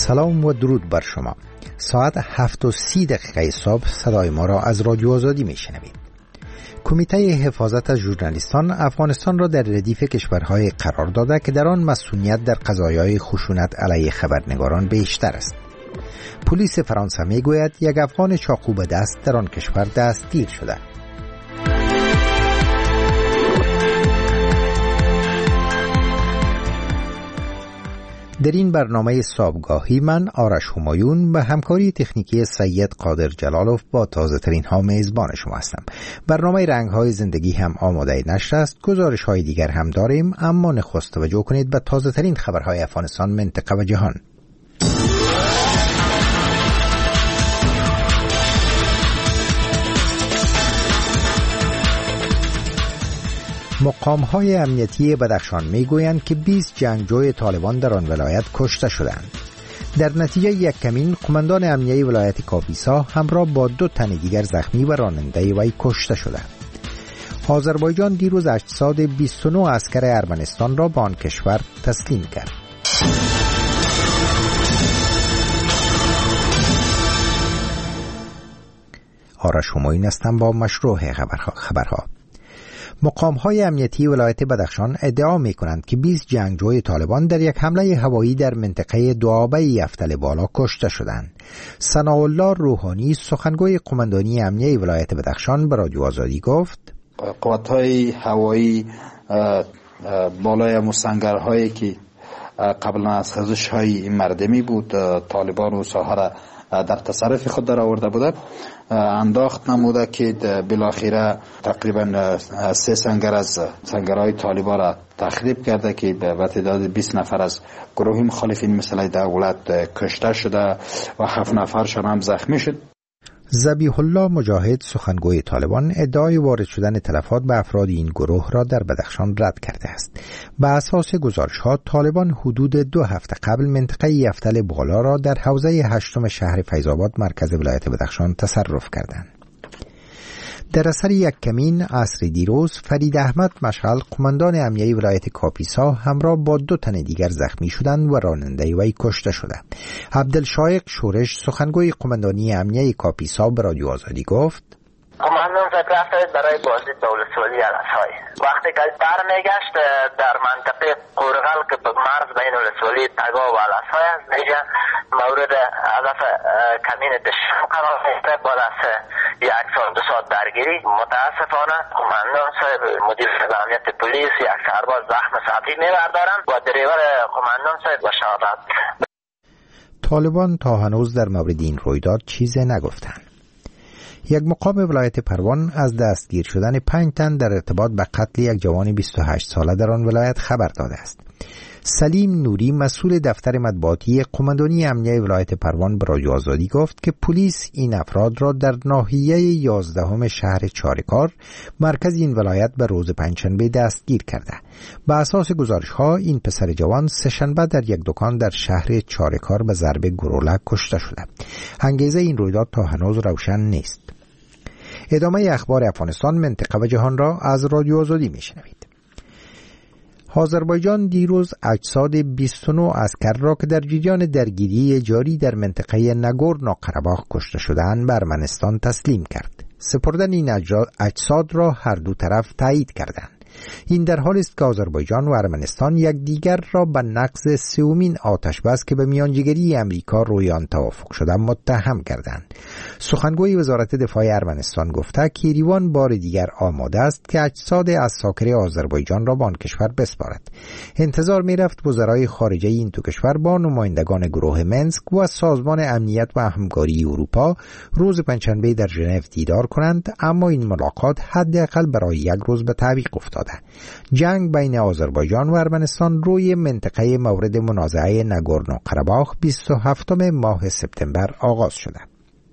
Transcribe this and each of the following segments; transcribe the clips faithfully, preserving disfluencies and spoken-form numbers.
سلام و درود بر شما. ساعت هفت و سی دقیقه صبح صدای ما را از رادیو آزادی می شنوید. کمیته حفاظت از ژورنالیستان افغانستان را در ردیف کشورهای قرار داده که در آن مسئولیت در قضایای خشونت علیه خبرنگاران بیشتر است. پلیس فرانسه می گوید یک افغان چاقو به دست در آن کشور دستگیر شده. در این برنامه صبحگاهی من آرش همایون به همکاری تکنیکی سید قادر جلالوف با تازه ترین ها میزبان شما هستم. برنامه رنگ های زندگی هم آماده نشر است. گزارش های دیگر هم داریم، اما نخست توجه کنید به تازه ترین خبرهای افغانستان، منطقه و جهان. مقام‌های امنیتی بدخشان می‌گویند که بیست جنگجوی طالبان در آن ولایت کشته شدند. در نتیجه یک کمین، قماندان امنیتی ولایت کاپیسا همراه با دو تن دیگر زخمی و راننده وی کشته شدند. آذربایجان دیروز اجساد بیست و نه عسکر ارمنستان را به آن کشور تسلیم کرد. آرش همایون هستم با مشروع خبرها. خبرها. مقام‌های امنیتی ولایت بدخشان ادعا می‌کنند که بیست جنگجوی طالبان در یک حمله هوایی در منطقه دوآبه یفتل بالا کشته شدند. ثناءالله روحانی سخنگوی قماندانی امنیتی ولایت بدخشان به رادیو آزادی گفت: قوت‌های هوایی بالای مسنگرهایی که قبلا از خزش‌های مردمی بود طالبان و ساحه را در تصرف خود در آورده بوده، انداخت نموده که بالاخره تقریبا سه سنگر از سنگرهای طالبان را تخریب کرده که به تعداد بیست نفر از گروه مخالفین مثل دولت کشته شده و هفت نفرشان هم زخمی شد. ذبیح الله مجاهد سخنگوی طالبان ادعای وارد شدن تلفات به افراد این گروه را در بدخشان رد کرده است. به اساس گزارش‌ها طالبان حدود دو هفته قبل منطقه یفتل بالا را در حوزه هشتم شهر فیض‌آباد مرکز ولایت بدخشان تصرف کردند. در اثر یک کمین عصر دیروز فرید احمد مشعل قماندان امنیتی ولایت کاپیسا همراه با دو تن دیگر زخمی شدند و راننده وی کشته شده. عبدالشایق شورش سخنگوی قماندانی امنیتی کاپیسا به رادیو آزادی گفت: قماندان رفت برای بازدید به ولسوالی علسای. وقتی که برمیگشت در منطقه قورغل که به مرز بین ولسوالی تگا و علسای است، دیگه مورد هدف کمین دشمن قرار گرفته. بعد از یک ساعت دو ساعت درگیری متاسفانه قماندان صاحب مدیر امنیت پلیس یک سرباز زخم سطحی می‌بردارند و دریور قماندان صاحب به شهادت. طالبان تا هنوز در مورد این رویداد چیزی نگفتند. یک مقام ولایت پروان از دستگیر شدن پنج تن در ارتباط به قتل یک جوان بیست و هشت ساله در آن ولایت خبر داده است. سلیم نوری مسئول دفتر مطبوعاتی قماندانی امنیتی ولایت پروان به رادیو آزادی گفت که پلیس این افراد را در ناحیه یازدهم شهر چارکار مرکز این ولایت به روز پنجشنبه دستگیر کرده. به اساس گزارش‌ها این پسر جوان سه‌شنبه در یک دکان در شهر چارکار به ضرب گلوله کشته شده. انگیزه این رویداد تا هنوز روشن نیست. ادامه اخبار افغانستان، منطقه و جهان را از رادیو آزادی میشنوید. آذربایجان دیروز اجساد بیست و نه عسکر را که در جریان درگیری جاری در منطقه ناگورنو قره‌باخ کشته شدند به ارمنستان تسلیم کرد. سپردن این اجساد را هر دو طرف تایید کردند. این در حالی است که آذربایجان و ارمنستان یک دیگر را به نقض سومین آتش بس که به میانجیگری امریکا روی آن توافق شده متهم کردند. سخنگوی وزارت دفاع ارمنستان گفته که ایران بار دیگر آماده است که اجساد عساکر آذربایجان را به آن کشور بسپارد. انتظار می رفت وزرای خارجه این دو کشور با نمایندگان گروه منسک و سازمان امنیت و همکاری اروپا روز پنجشنبه در ژنو دیدار کنند، اما این ملاقات حداقل برای یک روز به تعویق افتاده. جنگ بین آذربایجان و ارمنستان روی منطقه مورد منازعه ناگورنو قره‌باخ بیست و هفتم ماه سپتامبر آغاز شده.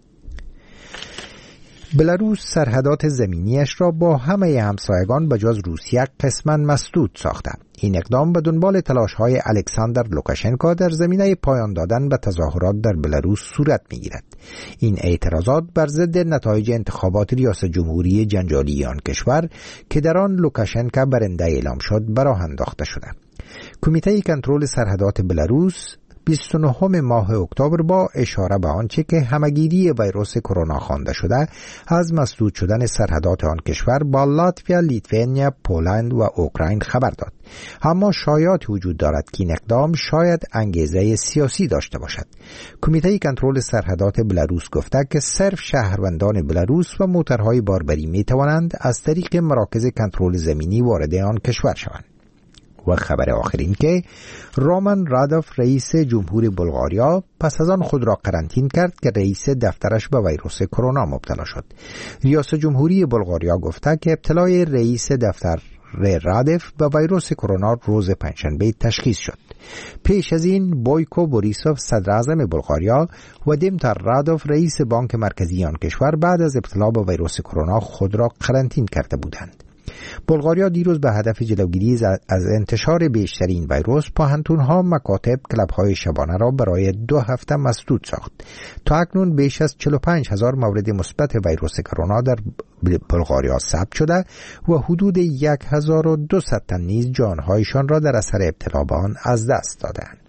بلاروس سرحدات زمینیش را با همه همسایگان بجز روسیه قسماً مسدود ساخته. این اقدام به دنبال تلاش‌های الکساندر لوکاشنکو در زمینه پایان دادن به تظاهرات در بلاروس صورت می‌گیرد. این اعتراضات بر ضد نتایج انتخابات ریاست جمهوری جنجالی آن کشور که در آن لوکاشنکو برنده اعلام شد، به راه انداخته شده. کمیته کنترل سرحدات بلاروس بیست و نهم ماه اکتبر با اشاره به آنچه که همگیری ویروس کرونا خوانده شده از مسدود شدن سرحدات آن کشور با لاتویا، لیتوانیا، پولند و اوکراین خبر داد. اما شایعات وجود دارد که این اقدام شاید انگیزه سیاسی داشته باشد. کمیته کنترل سرحدات بلاروس گفته که صرف شهروندان بلاروس و موترهای باربری می توانند از طریق مراکز کنترل زمینی وارد آن کشور شوند. و خبر آخر این که رومان رادوف رئیس جمهور بلغاریا پس از آن خود را قرنطین کرد که رئیس دفترش به ویروس کرونا مبتلا شد. ریاست جمهوری بلغاریا گفته که ابتلای رئیس دفتر رادف به ویروس کرونا روز پنجشنبه تشخیص شد. پیش از این بویکو بوریسوف صدر اعظم بلغاریا و دیمتر رادوف رئیس بانک مرکزی آن کشور بعد از ابتلا به ویروس کرونا خود را قرنطین کرده بودند. بلغاریا دیروز به هدف جلوگیری از انتشار بیشتر این ویروس پاهنتون‌ها، مکاتب، کلب‌های شبانه را برای دو هفته مسدود ساخت. تا اکنون بیش از چهل و پنج هزار مورد مثبت ویروس کرونا در بلغاریا ثبت شده و حدود هزار و دویست تن نیز جانهایشان را در اثر ابتلا به آن از دست دادند.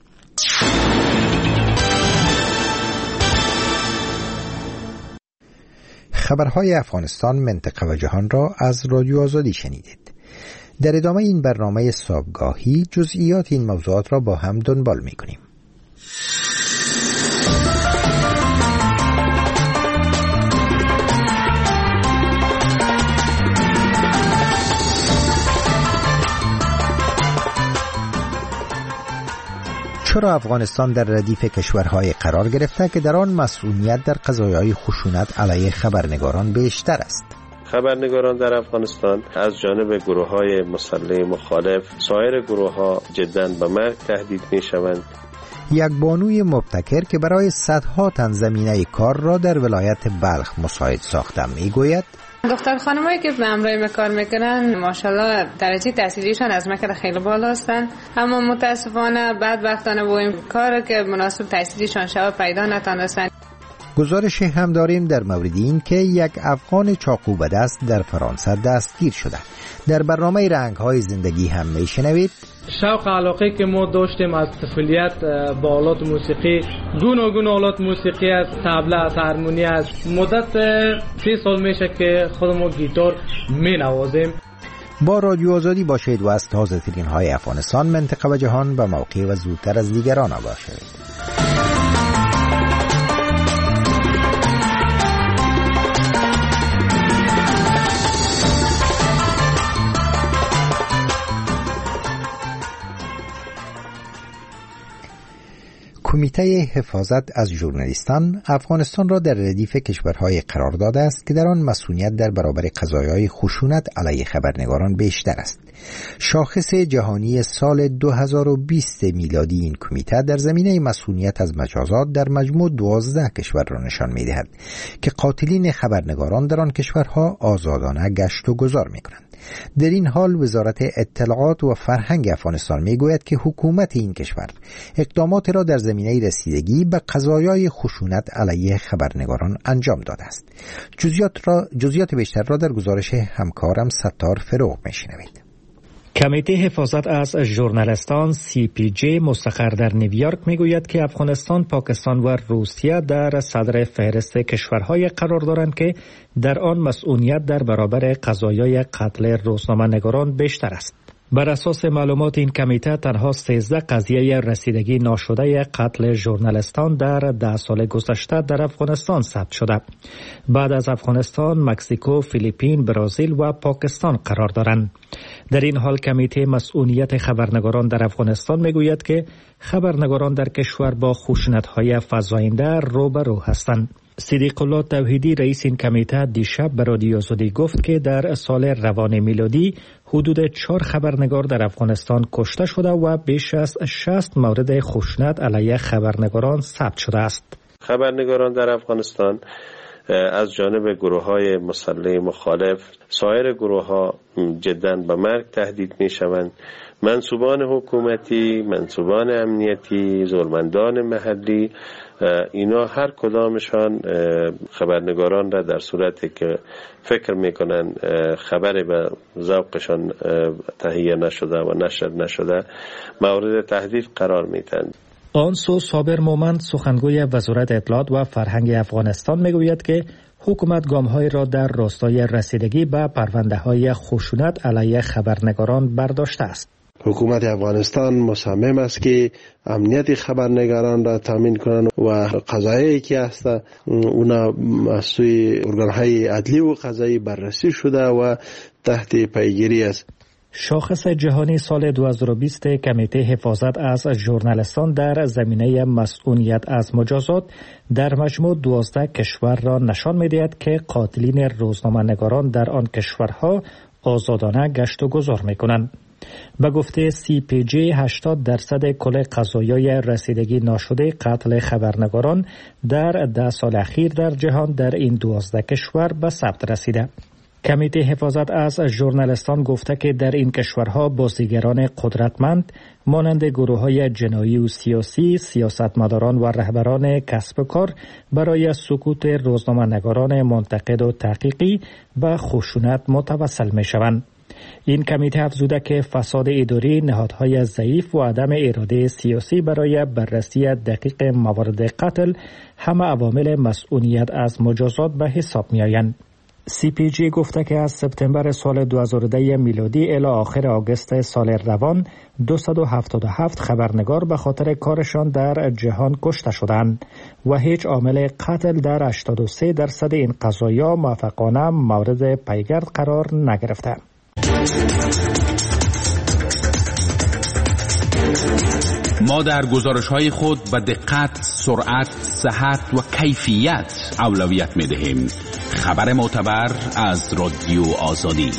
خبرهای افغانستان، منطقه و جهان را از رادیو آزادی شنیدید. در ادامه این برنامه صبحگاهی جزئیات این موضوعات را با هم دنبال می‌کنیم. چرا افغانستان در ردیف کشورهای قرار گرفته که در آن مسئولیت در قضایای خشونت علیه خبرنگاران بیشتر است؟ خبرنگاران در افغانستان از جانب گروه‌های مسلح مخالف، سایر گروه‌ها جداً به مرگ تهدید می‌شوند. یک بانوی مبتکر که برای صدها تن زمینه کار را در ولایت بلخ مساعد ساخته میگوید دختر خانمایی که به همراه کار میکنن ماشاءالله درجه تحصیلیشان از مکر خیلی بالا هستن، اما متاسفانه بعد وقتانه با این کار که مناسب تحصیلیشان شود پیدا نتونستن. گزارش هم داریم در مورد این که یک افغان چاقو به دست در فرانسه دستگیر شده. در برنامه رنگ‌های زندگی هم میشنوید شوق علاقه که ما داشتیم از طفولیت با آلات موسیقی، گوناگون آلات موسیقی از طبله، از هارمونی، از مدت سی سال میشه که خودمون گیتار می نوازیم. با رادیو آزادی باشید و از تازه ترین های افغانستان، منطقه و جهان به موقع و زودتر از دیگران آگاه شوید. کمیته حفاظت از ژورنالیستان افغانستان را در ردیف کشورهای قرار داده است که در آن مسئولیت در برابر قضایای خشونت علیه خبرنگاران بیشتر است. شاخص جهانی سال دو هزار و بیست میلادی این کمیته در زمینه مسئولیت از مجازات در مجموع دوازده کشور را نشان می‌دهد که قاتلین خبرنگاران در آن کشورها آزادانه گشت و گذار می‌کنند. در این حال وزارت اطلاعات و فرهنگ افغانستان میگوید که حکومت این کشور اقدامات را در زمینه رسیدگی به قضایای خشونت علیه خبرنگاران انجام داده است. جزئیات را جزئیات بیشتر را در گزارش همکارم ستار فروغ میشنوید. کمیته حفاظت از ژورنالیستان سی پی جی مستقر در نیویورک میگوید که افغانستان، پاکستان و روسیه در صدر فهرست کشورهای قرار دارند که در آن مسئولیت در برابر قضایای قتل روزنامه‌نگاران بیشتر است. بر اساس معلومات این کمیته تنها سیزده قضیه رسیدگی ناشده قتل ژورنالیستان در ده سال گذشته در افغانستان ثبت شده. بعد از افغانستان، مکزیکو، فیلیپین، برزیل و پاکستان قرار دارند. در این حال کمیته مسئولیت خبرنگاران در افغانستان میگوید که خبرنگاران در کشور با خشونت‌های فزاینده روبرو هستند. صدیق الله توحیدی رئیس این کمیته دیشب به رادیو آزادی گفت که در سال روان میلادی حدود چهار خبرنگار در افغانستان کشته شده و بیش از شصت مورد خشونت علیه خبرنگاران ثبت شده است. خبرنگاران در افغانستان از جانب گروه‌های مسلح مخالف، سایر گروه‌ها جداً به مرگ تهدید می‌شوند. منصوبان حکومتی، منصوبان امنیتی، زورمندان محلی، اینا هر کدامشان خبرنگاران را در صورتی که فکر میکنن خبر به ذوقشان تهیه نشده و نشر نشده مورد تهدید قرار میدن. آنسو صابر مومند سخنگوی وزارت اطلاعات و فرهنگ افغانستان میگوید که حکومت گام‌های را در راستای رسیدگی به پرونده‌های خشونت علیه خبرنگاران برداشته است. حکومت افغانستان مصمم است که امنیت خبرنگاران را تامین کنند و قضایایی که است اونا از سوی ارگان‌های عدلی و قضایی بررسی شده و تحت پیگیری است. شاخص جهانی سال دو هزار و بیست کمیته حفاظت از ژورنالیستان در زمینه مسئولیت از مجازات در مجموع دوازده کشور را نشان می‌دهد که قاتلین روزنامه‌نگاران در آن کشورها آزادانه گشت و گذار می‌کنند. به گفته سی پی جی هشتاد درصد کل قضایای رسیدگی ناشده قتل خبرنگاران در ده سال اخیر در جهان در این دوازده کشور به ثبت رسیده. کمیته حفاظت از ژورنالیستان گفته که در این کشورها بازیگران قدرتمند مانند گروه‌های جنایی و سیاسی، سیاستمداران و رهبران کسب و کار برای سکوت روزنامه‌نگاران منتقد و تحقیقی به خشونت متوسل می‌شوند. این کمیته افزوده که فساد اداری، نهادهای ضعیف و عدم اراده سیاسی برای بررسی دقیق موارد قتل همه عوامل مسئولیت از مجازات به حساب می‌آیند. سی پی جی گفته که از سپتامبر سال دو هزار و ده میلادی الی آخر آگوست سال روان دویست و هفتاد و هفت خبرنگار به خاطر کارشان در جهان کشته شدند و هیچ عامل قتل در هشتاد و سه درصد این قضایا موفقانه مورد پیگرد قرار نگرفته. ما در گزارش‌های خود به دقت، سرعت، صحت و کیفیت اولویت می‌دهیم. خبر معتبر از رادیو آزادی.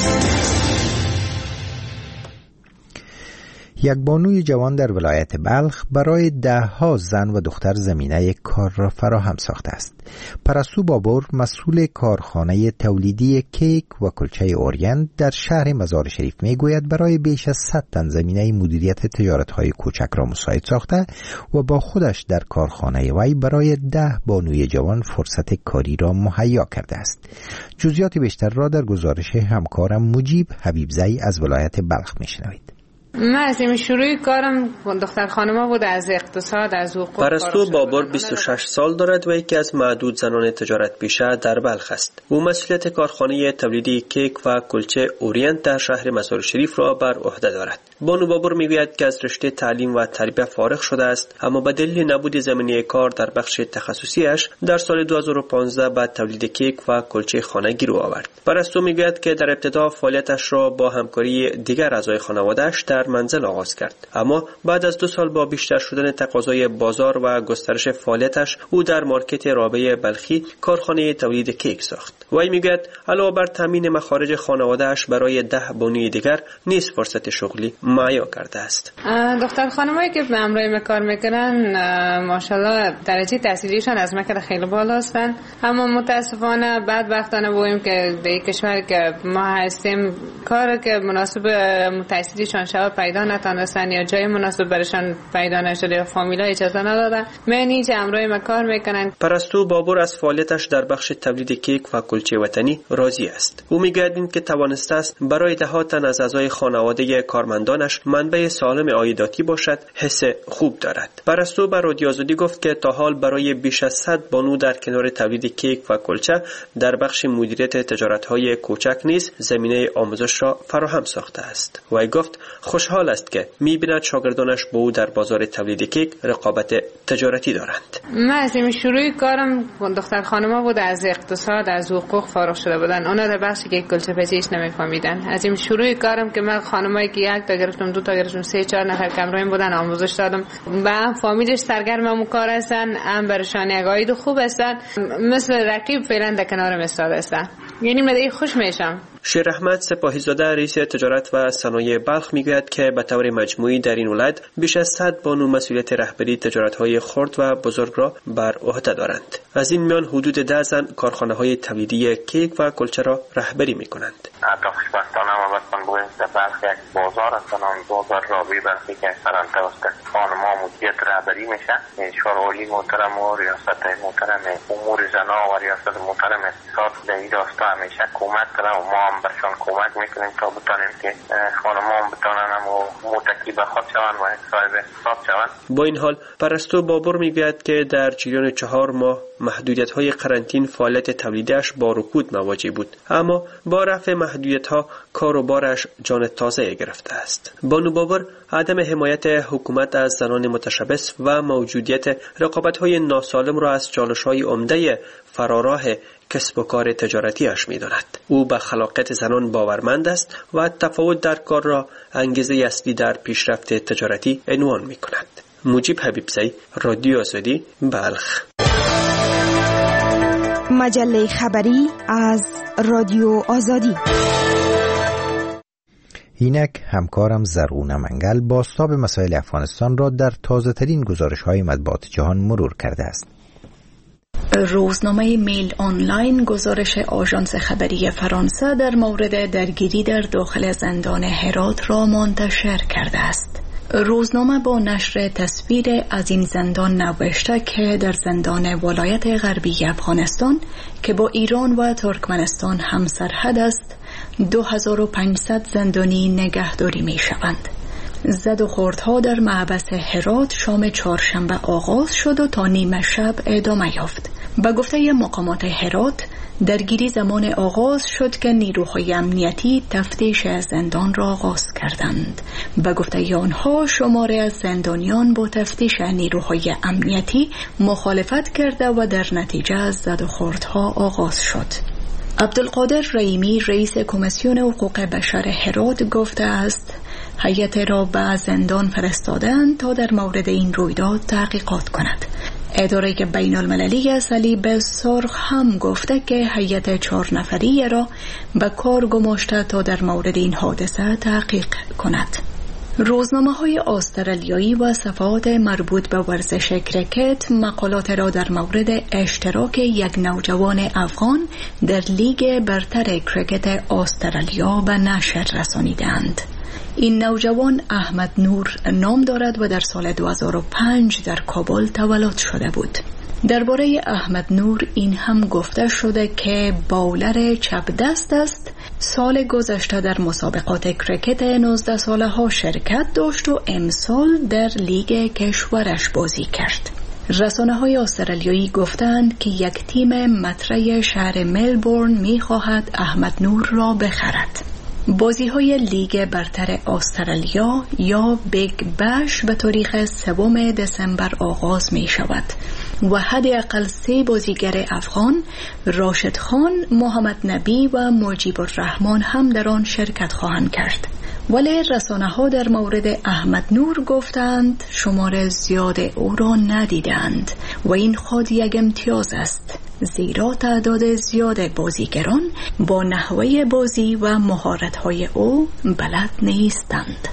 یک بانوی جوان در ولایت بلخ برای ده ها زن و دختر زمینه کار را فراهم ساخته است. پرستو بابور مسئول کارخانه تولیدی کیک و کلچه اورینت در شهر مزار شریف میگوید برای بیش از صد تن زمینه مدیریت تجارت‌های کوچک را مساعد ساخته و با خودش در کارخانه وی برای ده بانوی جوان فرصت کاری را مهیا کرده است. جزئیات بیشتر را در گزارش همکارم مجیب حبیبزی از ولایت بلخ میشنوید. من از این شروع کارم دختر خانما بود، از اقتصاد، از حقوق. پرستو بابور بیست و شش سال دارد و یکی از معدود زنان تجارت پیشه در بلخ است. او مسئولیت کارخانه تولیدی کیک و کلچه اورینت در شهر مزار شریف را بر عهده دارد. بانو بابور میگوید که از رشته تعلیم و تربیت فارغ شده است، اما به دلیل نبود زمینه کار در بخش تخصصیش در سال دو هزار و پانزده به تولید کیک و کلچه خانگی رو آورد. پرستو میگوید که در ابتدا فعالیتش را با همکاری دیگر اعضای خانواده‌اش در منزل آغاز کرد، اما بعد از دو سال با بیشتر شدن تقاضای بازار و گسترش فعالیتش او در مارکت رابعه بلخی کارخانه تولید کیک ساخت. وی میگوید علاوه بر تامین مخارج خانواده‌اش برای ده بانوی دیگر نیز فرصت شغلی مهیا کرده است. دختر خانمایی که به همراه کار میکنن ماشاءالله درجه تحصیلیشان از مکر خیلی بالا هستند، اما متاسفانه بعد وقتانه بویم که در کشور که ما هستیم کار که مناسب تحصیلیشان شود پیدا نتونستن یا جای مناسب برشان پیدا نشده یا فامیلا اجازه ندادن. من اینجا همراه ما کار میکنن. پرستو بابور از فعالیتش در بخش تولید کیک و کلچه وطنی راضی است. او میگوید که توانسته است برای ده ها تن از اعضای خانواده کارمندانش منبع سالم عایداتی باشد، حس خوب دارد. پرستو بر رادیو آزادی گفت که تا حال برای بیش از صد بانو در کنار تولید کیک و کلچه در بخش مدیریت تجارت‌های کوچک نیز زمینه آموزش را فراهم ساخته است. وی گفت خوشحال است که می‌بیند شاگردانش با او در بازار تولید کیک رقابت تجارتی دارند. من از این شروع کارم دختر خانما بود، از اقتصاد، از حقوق فارغ شده بودن. اونا در بخش کیک کلچه پزیش نمی‌فهمیدن. از این شروع کارم که من خانمایی که یک تا گرفتم، دو تا گرفتم، سه چهار نفر کمرایم بودن آموزش دادم. با فامیلش سرگرم هم کار هستن، هم برشان یک عاید خوب هستن، مثل رقیب فعلا در کنارم استاد هستن. یعنی من خوش میشم. شیر احمد سپاهیزاده رئیس تجارت و صنایع بلخ میگوید که به طور مجموعی در این ولایت بیش از صد بانو مسئولیت رهبری تجارت‌های خرد و بزرگ را بر عهده دارند. از این میان حدود ده زن کارخانه‌های تولیدی کیک و کلچه را رهبری می‌کنند. حتی خوشبختانه ما بسان بویم در بلخ یک بازار هستن، آن بازار رابعه بلخی که اکثرا توسط خانم‌ها مدیریت رهبری میشه. شورای محترم و ریاست محترم امور زنا و ریاست محترم اقتصاد در این راستا همیشه کمک کرده و ما هم هم برشان کمک میکنیم تا بتانیم که خانم هم بتانن هم متکی به خود شوند و صاحب حساب شوند. با این حال پرستو بابر میگوید که در جریان چهار ماه محدودیت های قرنطین فعالیت تولیدش با رکود مواجه بود، اما با رفع محدودیت ها کار و بارش جان تازه گرفته است. بانو بابر عدم حمایت حکومت از زنان متشبث و موجودیت رقابت های ناسالم را از چالش های عمده فراراه کسب و کار تجارتیش می داند. او به خلاقیت زنان باورمند است و تفاوت در کار را انگیزه اصلی در پیشرفت تجارتی عنوان می کند. مجیب حبیبزی، رادیو آزادی، بلخ. مجله خبری از رادیو آزادی. اینک همکارم زرغونه منگل بازتاب مسائل افغانستان را در تازه ترین گزارش های مطبوعات جهان مرور کرده است. روزنامه میل آنلاین گزارش آژانس خبری فرانسه در مورد درگیری در داخل زندان هرات را منتشر کرده است. روزنامه با نشر تصویر از این زندان نوشته که در زندان ولایت غربی افغانستان که با ایران و ترکمنستان همسرحد است، دو هزار و پانصد زندانی نگهداری می شوند. زد و خوردها در محبس هرات شام چهارشنبه آغاز شد و تا نیمه شب ادامه یافت. به گفته مقامات هرات، درگیری زمان آغاز شد که نیروهای امنیتی تفتیش زندان را آغاز کردند. به گفته آنها، شماری از زندانیان با تفتیش نیروهای امنیتی مخالفت کرده و در نتیجه زد و خوردها آغاز شد. عبدالقادر رحیمی رئیس کمیسیون حقوق بشر هرات گفته است هیئت را به زندان فرستادند تا در مورد این رویداد تحقیقات کند. اداره بین المللی صلیب سرخ هم گفته که هیئت چهار نفری را به کار گماشته تا در مورد این حادثه تحقیق کند. روزنامه های استرالیایی و صفحات مربوط به ورزش کرکت مقالات را در مورد اشتراک یک نوجوان افغان در لیگ برتر کرکت استرالیا به نشر رسانیدند. این نوجوان احمد نور نام دارد و در سال دو هزار و پنج در کابل تولد شده بود. درباره احمد نور این هم گفته شده که باولر چپ دست است. سال گذشته در مسابقات کرکت نوزده ساله ها شرکت داشت و امسال در لیگ کشورش بازی کرد. رسانه های استرالیایی گفتند که یک تیم مطرح شهر ملبورن می خواهد احمد نور را بخرد. بازی های لیگ برتر استرالیا یا بیگ بش به تاریخ سوم دسامبر آغاز می شود و حداقل سه بازیگر افغان، راشد خان، محمد نبی و مجیب الرحمن هم در آن شرکت خواهند کرد. ولی رسانه ها در مورد احمد نور گفتند شمار زیاد او را ندیدند و این خود یک امتیاز است، زیرا تعداد زیاد بازیگران با نحوه بازی و مهارت‌های او بلد نیستند.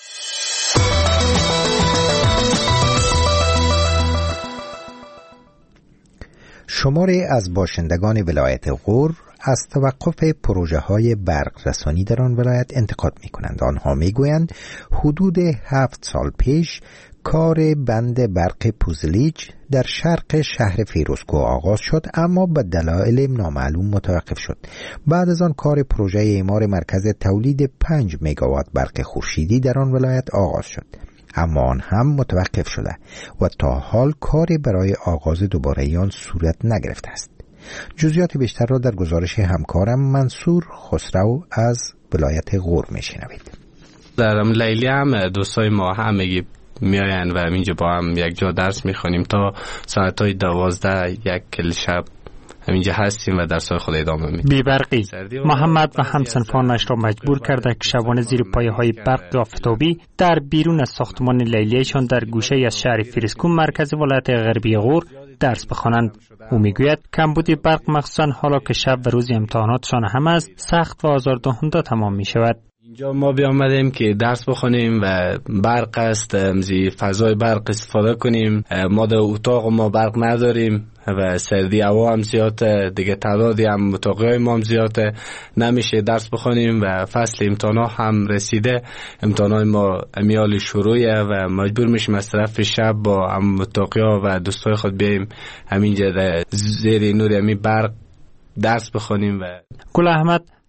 شماری از باشندگان ولایت غور از توقف پروژه های برق رسانی در آن ولایت انتقاد می کنند. آنها می گویند حدود هفت سال پیش کار بند برق پوزلیچ در شرق شهر فیروزکوه آغاز شد، اما به دلایل نامعلوم متوقف شد. بعد از آن کار پروژه اعمار مرکز تولید پنج مگاوات برق خورشیدی در آن ولایت آغاز شد، اما آن هم متوقف شده و تا حال کاری برای آغاز دوباره آن صورت نگرفته است. جزئیات بیشتر را در گزارش همکارم منصور خسرو از ولایت غور میشنوید. در لیلی هم دوستای ما همگی میاین و اینجا با هم یک جا درس میخونیم تا ساعت های دوازده یک کل شب همینجا هستیم و درس های خود ادامه میدیم. بیبرقی محمد و همسنفانش را مجبور کرده که شبانه زیر پایه های برق آفتابی در بیرون از ساختمان لیلیشان در گوشه از شهر فیروزکوه مرکز ولایت غربی غور درس بخوانند. او میگوید کمبودی برق مخصوصا حالا که شب و روز امتحاناتشان هم است سخت و آزاردهنده تمام می شود. اینجا ما بیامدیم که درس بخونیم و برق است، زی فضای برق استفاده کنیم. ما در اتاق ما برق نداریم و سردی هوا هم زیاده، دیگه تعدادی هم اتاقی ما هم زیاده، نمیشه درس بخونیم و فصل امتحانا هم رسیده. امتحانای ما امیال شروعه و مجبور میشیم از طرف شب با هم اتاقی ها و دوستای خود بیاییم همینجا زیر نور امی برق درس بخونیم. و گل احمد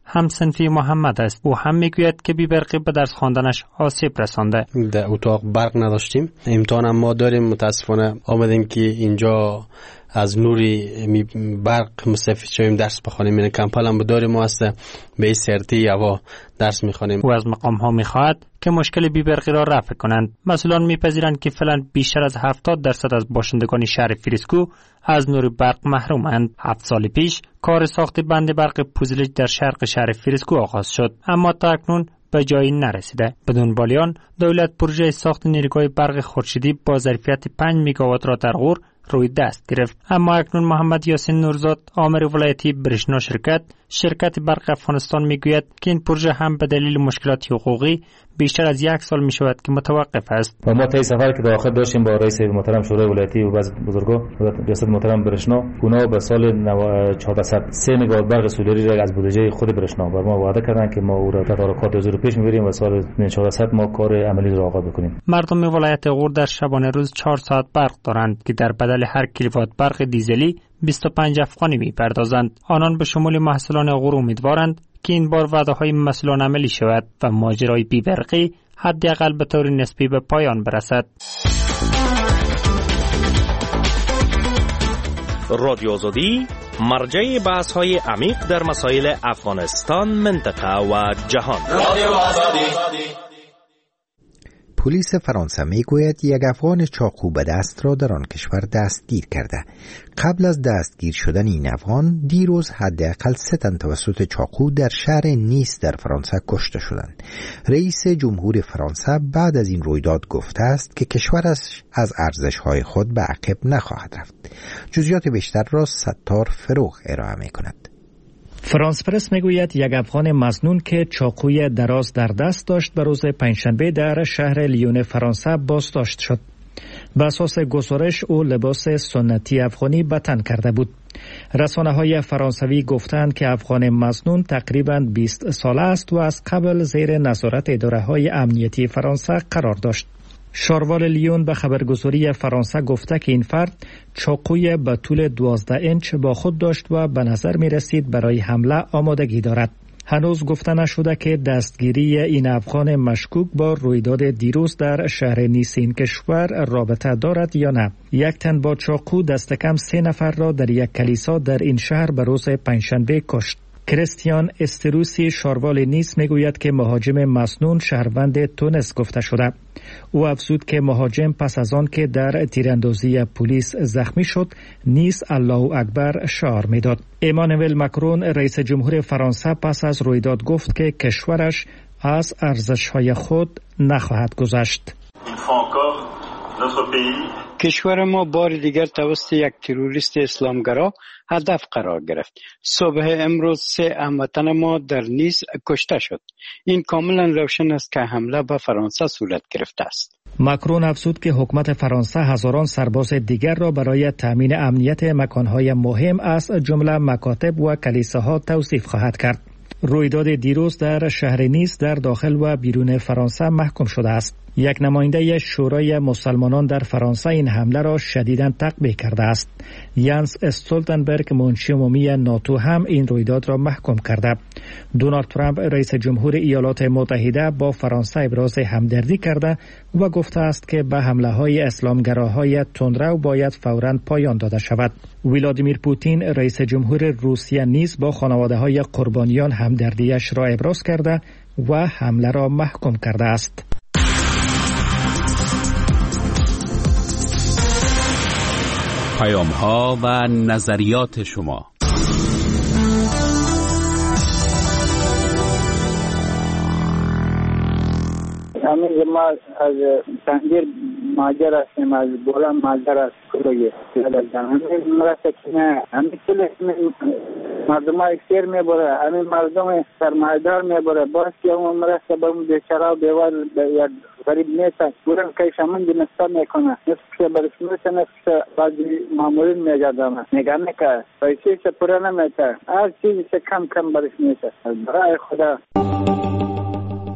همسنفی محمد است. او هم میگوید که بی‌برقی به درس خواندنش آسیب رسانده. در اتاق برق نداشتیم، امتحان هم ما داریم. متاسفانه آمدیم که اینجا از نوری برق مستفید شویم درس بخوانیم. این کمپل هم داریم، ما هست به این سرتی هوا درس میخوانیم. او از مقام ها میخواهد که مشکل بی‌برقی را رفع کنند. مسئولان میپذیرند که فعلا بیشتر از هفتاد درصد از باشندگان شهر فریسکو از نور برق محرومند. هفت سال پیش کار ساخت بند برق پوزلج در شرق شهر فریسکو آغاز شد، اما تا اکنون به جایی نرسیده. بدون بالیان دولت پروژه ساخت نیروگاه برق خورشیدی با ظرفیت پنج مگاوات را در غور روی دست گرفت. اما اکنون محمد یاسین نورزاد، آمر ولایتی برشنا شرکت شرکت برق افغانستان میگوید که این پروژه هم به دلیل مشکلات حقوقی بیشتر از یک سال می شود که متوقف است. و ما طی سفر که داخل داشتیم با رئیس محترم شورای ولایتی و بعض بزرگان و ریاست محترم برشنا، اونا به سال چهارصد و سه مگاوات برق سولری را از بودجه خود برشنا بر ما وعده کردن که ما او را تدارکات از رو پیش میبریم و سال چهارصد ما کار عملی را آغاز بکنیم. مردم ولایت غور در شبانه روز چهار ساعت برق دارند که در بدل هر کیلووات برق دیزلی بیست و پنج افغانی میپردازند. آنان به شمول محصولان غور امیدوارند که این بار وعده های مسئولان عملی شود و ماجرای بی‌برقی حداقل به طور نسبی به پایان برسد. رادیو آزادی مرجع بحث های عمیق در مسائل افغانستان، منطقه و جهان. رادیو آزادی. پلیس فرانسه میگوید یک افغان چاقو به دست را در آن کشور دستگیر کرده. قبل از دستگیر شدن این افغان دیروز حداقل سه تن توسط چاقو در شهر نیس در فرانسه کشته شدند. رئیس جمهور فرانسه بعد از این رویداد گفته است که کشورش از ارزش‌های خود به عقب نخواهد رفت. جزئیات بیشتر را ستار فروغ ارائه می‌کند. فرانس پرس میگوید یک افغان مظنون که چاقوی دراز در دست داشت به روز پنجشنبه در شهر لیون فرانسه بازداشت شد. به اساس گزارش او لباس سنتی افغانی به تن کرده بود. رسانه‌های فرانسوی گفتند که افغان مظنون تقریباً بیست ساله است و از قبل زیر نظارت اداره‌های امنیتی فرانسه قرار داشت. شاروال لیون به خبرگزاری فرانسه گفته که این فرد چاقوی به طول دوازده اینچ با خود داشت و به نظر می رسید برای حمله آمادگی دارد. هنوز گفته نشده که دستگیری این افغان مشکوک با رویداد دیروز در شهر نیس این کشور رابطه دارد یا نه. یک تن با چاقو دست کم سه نفر را در یک کلیسا در این شهر به روز پنجشنبه کشت. کریستیان استروسی شاروال نیس میگوید که مهاجم مسنون شهروند تونس گفته شده. او افزود که مهاجم پس از آن که در تیراندازی پلیس زخمی شد نیس الله اکبر شعار میداد. ایمانوئل مکرون رئیس جمهور فرانسه پس از رویداد گفت که کشورش از ارزش‌های خود نخواهد گذشت. کشور ما بار دیگر توسط یک تروریست اسلامگرا هدف قرار گرفت. صبح امروز سه هموطن ما در نیس کشته شد. این کاملا روشن است که حمله به فرانسه صورت گرفته است. ماکرون افزود که حکومت فرانسه هزاران سرباز دیگر را برای تامین امنیت مکانهای مهم از جمله مکاتب و کلیساها توصیف خواهد کرد. رویداد دیروز در شهر نیس در داخل و بیرون فرانسه محکوم شده است. یک نماینده شورای مسلمانان در فرانسه این حمله را شدیداً تقبیح کرده است. یانس استولتنبرگ منشی عمومی ناتو هم این رویداد را محکوم کرده. دونالد ترامپ رئیس جمهور ایالات متحده با فرانسه ابراز همدردی کرده و گفته است که به حمله‌های اسلامگراهای تندرو باید فوراً پایان داده شود. ولادیمیر پوتین رئیس جمهور روسیه نیز با خانواده‌های قربانیان همدردیش را ابراز کرده و حمله را محکوم کرده است. پیام ها و نظریات شما. همین ما از تنگیر ماجر هستیم، از بولان ماجر است کلوی همین مرسه که نه همین کل مردم های سیر می بره، همین مردم سرمایدار می بره، باز که اون مرسه به اون بیچاره و بیوار یا غریب نیست بورن کیش همون دینستا میکنه نفسه برسمیت نفسه بعضی معمولین میگردامه میگرنه که پیسی se پوره نمیته، هر چیزی se کم کم برسمیته. برای خدا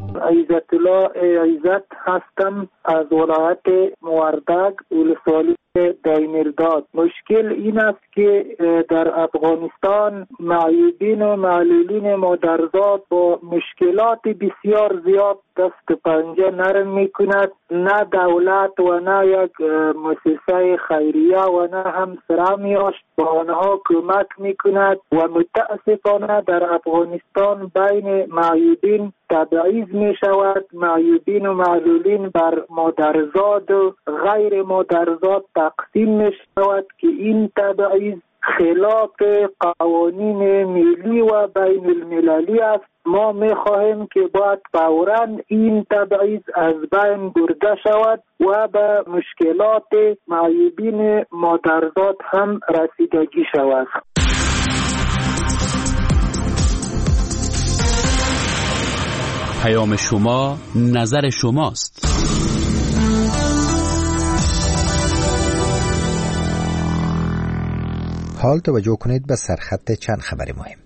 عزت الله عزت هستم از ولایت موردک ولسوالی دایمیرداد. مشکل این است که در افغانستان معیوبین و معلولین مادرزاد با مشکلات بسیار زیاد دست پنجه نرم می کند. نه دولت و نه یک مؤسسه خیریه و نه هم سرامیاش با آنها کمک می کند و متاسفانه در افغانستان بین معیوبین تبعیض می شود. معیوبین و معلولین بر مادرزاد و غیر مادرزاد تقسیم می شود که این تبعیض خلاف قوانین ملی و بین المللی است. ما می خواهیم که باید فوراً این تبعیض از بین برده شود و به مشکلات معیوبین مادرزاد هم رسیدگی شود. پیام شما، نظر شماست. حال توجه کنید به سرخط چند خبر مهم.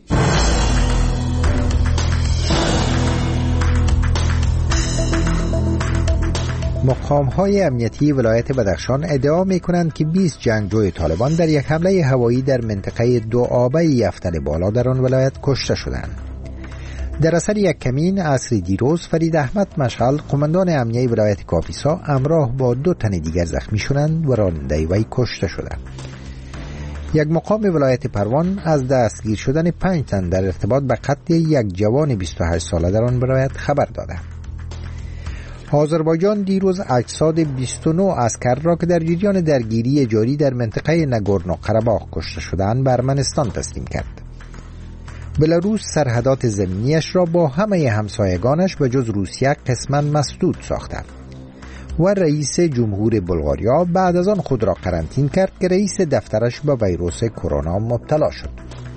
مقام‌های امنیتی ولایت بدخشان ادعا می‌کنند که بیست جنگجوی طالبان در یک حمله هوایی در منطقه دوآبه یفتل بالا در آن ولایت کشته شدند. در اثر یک کمین عصر دیروز فرید احمد مشعل قماندان امنیه ولایت کاپیسا همراه با دو تن دیگر زخمی شدند و راننده وی کشته شدند. یک مقام ولایت پروان از دستگیر شدن پنج تن در ارتباط به قتل یک جوان بیست و هشت ساله در آن ولایت خبر داده. آذربایجان دیروز اجساد بیست و نه عسکر را که در جریان درگیری جاری در منطقه ناگورنو قره‌باخ کشته شدند به ارمنستان تسلیم کرد. بلاروس سرحدات زمینیش را با همه همسایگانش به جز روسیه قسماً مسدود ساخته و رئیس جمهور بلغاریا بعد از آن خود را قرنطین کرد که رئیس دفترش به ویروس کرونا مبتلا شد.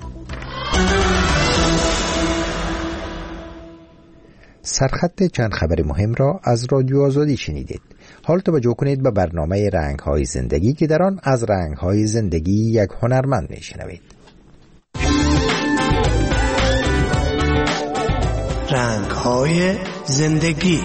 سرخط چند خبر مهم را از رادیو آزادی شنیدید. حال توجه کنید به برنامه رنگ‌های زندگی که در آن از رنگ‌های زندگی یک هنرمند می‌شنوید. رنگ‌های زندگی.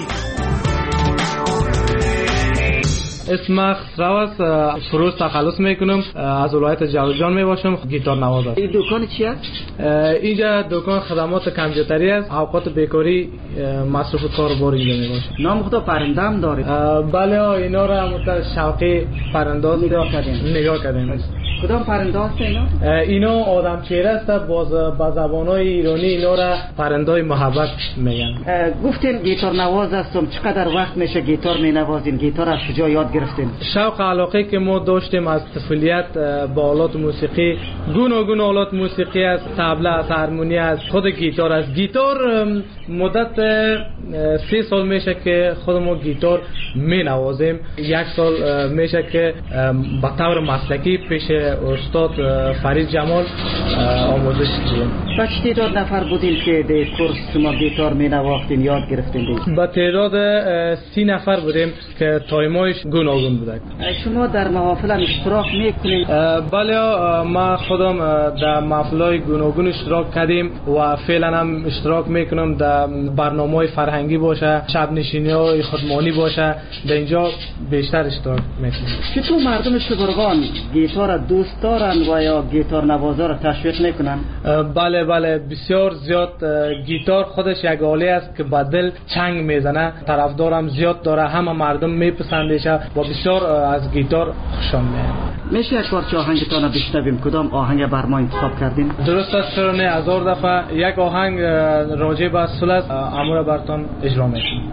اسم خسرو فروز تخلص میکنم، از ولایت جوزجان میباشم، گیتار نواز است. این دکان چی است؟ اینجا دکان خدمات کامپیوتری است. اوقات بیکاری مصرف کاربر اینجا میباشه. نام خدا پرنده هم داره؟ بله، اینا را مت شوقی پرنداز نگاه کردیم. نگاه کردیم. کدام پرنده است اینا؟ اینا آدم چهره است. باز با زبان‌های ایرانی اینا را پرندای محبت میگن. گفتین گیتار نواز هستم، چقدر وقت میشه گیتار مینوازین؟ گیتار از کجا یاد گرفتین؟ شوق علاقه که ما داشتیم از طفولیت با آلات موسیقی، گوناگون آلات موسیقی است، طبله است، هارمونی است، خود گیتار است. گیتار مدت سه سال میشه که خودمون گیتار مینوازیم. یک سال میشه که به طور مسلکی پیش استاد فرید جمال آموزش دیدیم. با چه تعداد نفر بودین که در کورس شما گیتار مینواختین یاد گرفتین؟ با تعداد سی نفر بودیم که تایمایش گوناگون بودند. شما در محافل هم اشتراک میکنید؟ بله، ما خودم در محفل‌های گوناگون اشتراک کردیم و فعلا هم اشتراک میکنم. در برنامه‌های فرهنگی باشه، شب نشینی‌های خودمانی باشه، در اینجا بیشتر اشتراک میکنم. چطور مردم شبرغان گیتار دوست دارن و یا گیتار نوازا را تشویق میکنن؟ بله بله، بسیار زیاد. گیتار خودش یک آله است که با دل چنگ میزنه، طرفدارم زیاد داره، همه مردم میپسندش و بسیار از گیتار خوشم میاد. میشه یک پارچه آهنگتان بشنویم؟ کدام آهنگ بر ما انتخاب کردین؟ درست است، چرا نه؟ هزار دفعه یک آهنگ راجع به صلح امور براتون اجرا میکنم.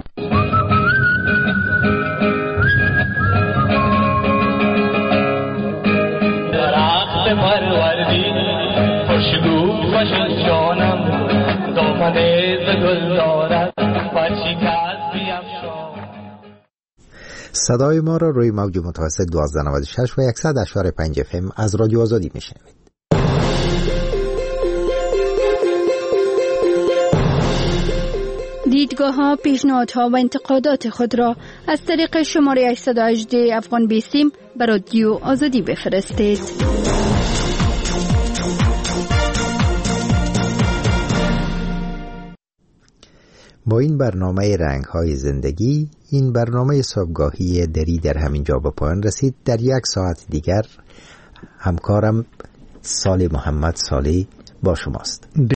مروردی خوشگو خوش جانم دامنه ز گل دارد بچی که از بیفشان. صدای ما را روی موج متوسط دوازده نود و شش و صد اشار پنج اف ام از رادیو آزادی میشنوید. دیدگاه ها، پیشنهادها و انتقادات خود را از طریق شماره هشتصد و هجده افغان بیسیم به رادیو آزادی بفرستید. با این برنامه رنگ‌های زندگی این برنامه صبحگاهی دری در همین جا به پایان رسید. در یک ساعت دیگر همکارم صالح محمد صالح با شماست.